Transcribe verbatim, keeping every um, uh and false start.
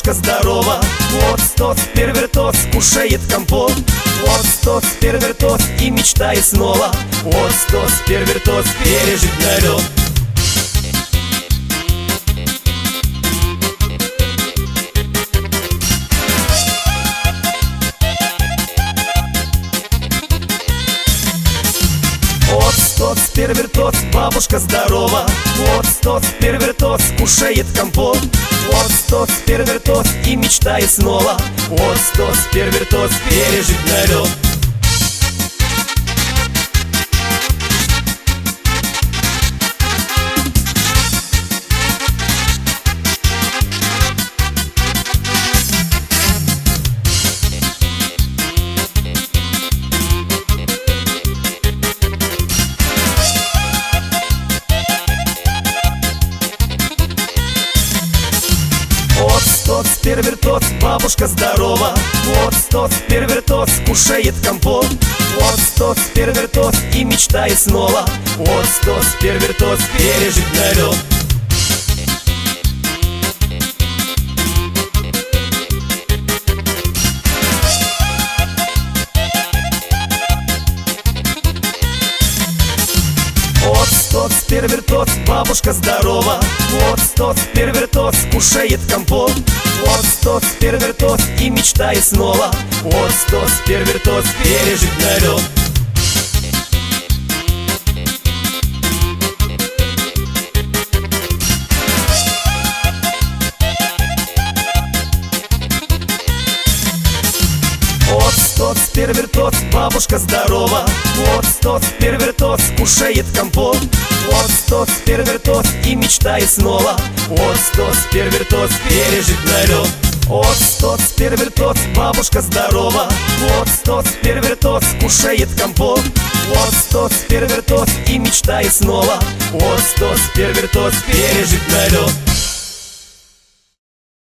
бабушка здорова. Вот стос, первертос, кушает компот. Вот стос, первертос и мечтает снова. Вот стос, первертос, пережить налет. Вот стос, первертос, бабушка здорова. Вот стос, первертос, кушает компот. Вот стос, первертос и мечтает снова. Вот стос, первертос, пережить налет. Вот стос, первертос, бабушка здорова. Вот стос, первертос, кушает компот. Вот стос, первертос и мечтает снова. Вот стос, первертос, пережить налет. Вот стос, первертос, бабушка здорова. Вот стос, первертос, кушает компот. Вот стос, первертос и мечтает снова. Вот стос, первертос, пережить налет. Вот стос, первертос, бабушка здорова. Вот стос, первертос, кушает компот. Вот стос, первертос и мечтает снова. Вот стос, первертос, пережить налет. Вот стос, первертос, бабушка здорова. Вот стос, первертос, кушает компот. Вот стос, первертос и мечтает снова. Вот стос, первертос, пережить налет.